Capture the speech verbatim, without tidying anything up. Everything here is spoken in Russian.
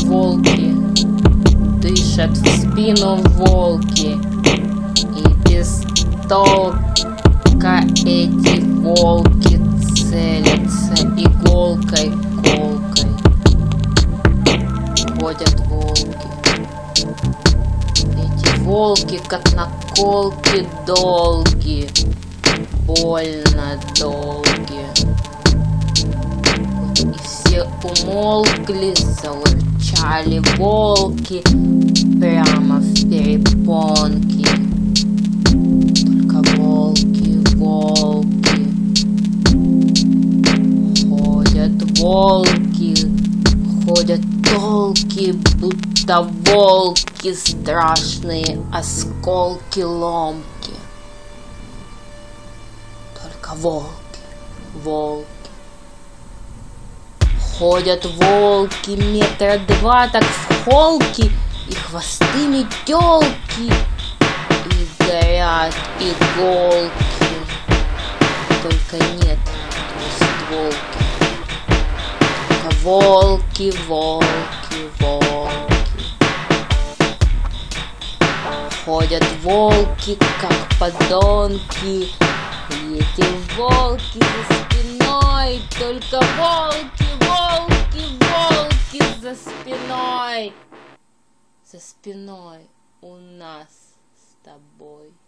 волки, дышат в спину волки, и без толка эти волки целятся иголкой колкой. Ходят волки, эти волки как наколки долгие, больно долгие. И все умолкли, заурчали волки прямо в перепонки. Только волки, волки, ходят волки, ходят толки, будто волки, страшные осколки ломки. Только волки, волки. Ходят волки метра два так в холки, и хвосты метелки, и горят иголки. Только нет двустволки. Только волки, волки, волки. Ходят волки, как подонки, и эти волки за спиной. Только волки, волки, волки за спиной. За спиной у нас с тобой.